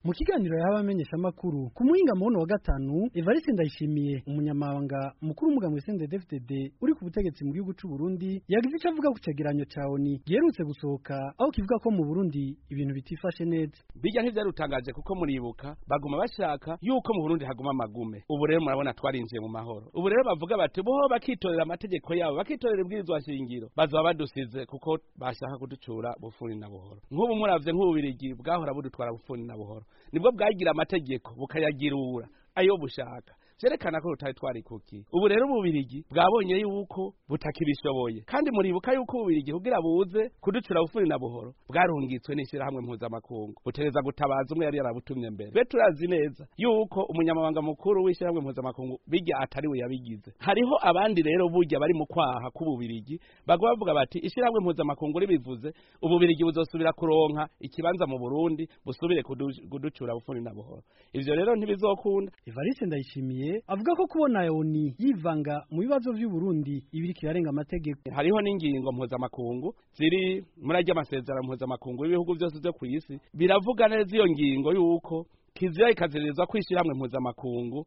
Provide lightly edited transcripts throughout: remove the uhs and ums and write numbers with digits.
Mu kiganiro y'abamenyesha makuru ku muhinga muhono wa gatanu Evariste Ndayishimiye umunyamabanga mukuru w'umugambwe CNDD-FDD uri ku butegetsi mu gihugu c'u Burundi yagize ico avuga ku cegeranyo ca ONU giherutse gusohoka aho kivuga ko mu Burundi ibintu bitifashe neza. Bijya ntivyarutangaje kuko muribuka baguma bashaka yuko mu Burundi haguma amagume. Ubu rero murabona twarinjiye mu mahoro. Ubu rero bavuga bati bo bakitorera amategeko yabo bakitorera ibwirizwa shingiro bazoba badusize kuko bashaka kuducura bufuni na buhoro. Nk'ubu muravye nk'ububirigi bwahora budutwara bufuni na buhoro. Nibwo bwagira amategeko bukayagirura ayo bushaka cerekana ko rutari twari kuki. Ubu rero ububirigi bwabonye yuko butakibishoboye kandi muribuka yuko ububirigi kugira buze kuducura bufuni na buhoro bwarungitswe n'ishira hamwe mpuzamakungu butereza gutabaza umwe yari yarabutumye mbere. Be turazi neza yuko umunyamabanga mukuru w'ishira hamwe mpuzamakungu bijya atari we yabigize. Hariho abandi rero burya bari mu kwaha k'ububirigi bagwa bavuga bati ishira hamwe mpuzamakungu ribivuze ububirigi buzosubira kuronka ikibanza mu Burundi busubire kuducura bufuni na buhoro. Ivyo rero ntibizokunda. Evariste Ndayishimiye avuga ko kubona ONU yivanga mu bibazo by'u Burundi ibiri kirarenga amategeko. Hariho n'ingingo mpuzamakungu ziri muri ajya amasezerano mpuzamakungu y'ibihugu byose byo ku isi biravuga neza iyo ngingo yuko kizira ikazirizwa kwishira hamwe mpuzamakungu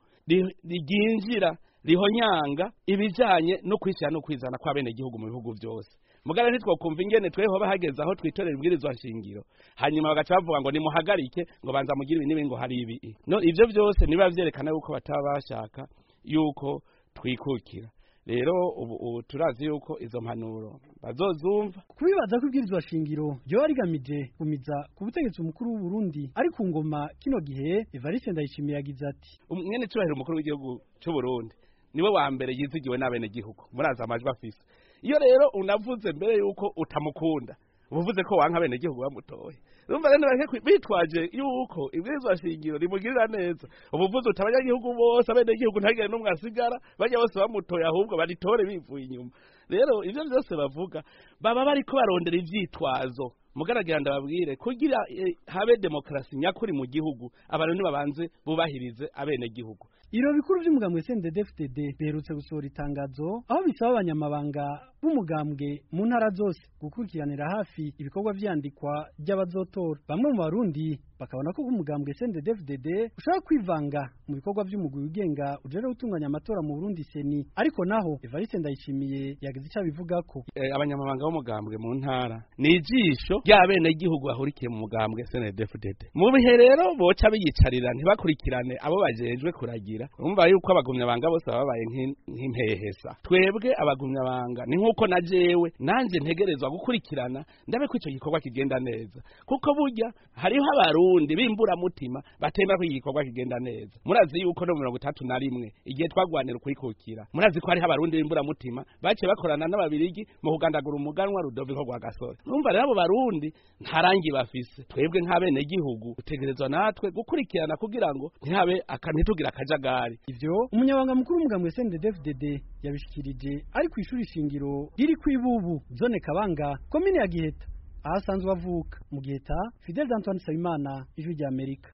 riginjira rihonyanga ibijanye no kwishira no kwizana kwa bene gihugu mu bihugu byose. Mugara ntitwokumva ingene tweho bahageza aho twitorera ibwirizwa shingiro hanyuma bagaca bavuga ngo nimuhagarike ngo banza mugira ibi nibi ngo hari ibi. No ivyo byose niba vyerekana yuko bataba bashaka yuko twikukira. Rero ubu turazi yuko izo mpanuro bazozumva. Kubibaza ko ibwirizwa shingiro ryo arigamije kumiza ku butegetsi umukuru w'u Burundi ari ku ngoma kino gihe Evariste Ndayishimiye yagize ati umwene cyubahiro umukuru w'igihugu cy'u Burundi niwe wa mbere yizigiwe n'abene gihugu muraza amajwi afise. Iyo rero unavuze mbere yuko utamukunda uvuze ko wanka bene gihugu bamutoye urumva rero bareke bitwaje yuko ibwirizwa shingiro rimugirira neza ubuvuze utabanya gihugu bose abene gihugu ntagire n'umwe asigara bajya bose bamutoye ahubwo baritore bivuye inyuma. Rero ivyo byose bavuga baba bariko barondera ivyitwazo mugaragira ndababwire kugira habe demokrasi nyakuri mu gihugu abantu nibabanze bubahirize abene gihugu. Iro bikuru by'umugambwe CNDD-FDD berutse gusohora itangazo aho bisaba abanyamabanga b'umugambwe mu ntara zose gukurikiranira hafi ibikorwa vyandikwa by'abazotora. Bamwe mu Barundi bakabona ko umugambwe CNDD-FDD ushaka kwivanga mu bikorwa by'umugwi ugenga ujere gutunganya amatora mu Burundi seni. Ariko naho Evariste Ndayishimiye yagize icyo bivuga ko abanyamabanga b'umugambwe mu ntara ni ijisho ry'abene gihugu bahurikiye mu mugambwe CNDD-FDD. Mu bihe rero boca biyicarira ntibakurikirane abo bajejwe kuragira. Urumva yuko abagumyabanga bose babaye nk'impehesa. Twebwe abagumyabanga ni nkuko na jewe nanje ntegerezwa gukurikirana ndabe ko ico gikorwa kigenda neza kuko burya hariho abarundi bimbura mutima batemera ko igikorwa kigenda neza. Murazi yuko no 31 igihe twagwanira kwikukira murazi ko hariho abarundi bimbura mutima bace bakorana n'ababirigi mu kugandagura umuganwa Rudoviko rwa Gasore. Urumva rero abo barundi ntarangi bafise. Twebwe nk'abene gihugu utegerezwa natwe gukurikirana kugira ngo ntihabe akanitugira akajaga. Ivyo umunyabanga mukuru w'umugambwe CNDD-FDD yabishikirije ari ku ishuri shingiro riri kwibubu zone Kabanga komine ya Giheta ahasanzwe avuka mu Giheta. Fidel Antoine Sayimana, Ijwi ry'Amerika.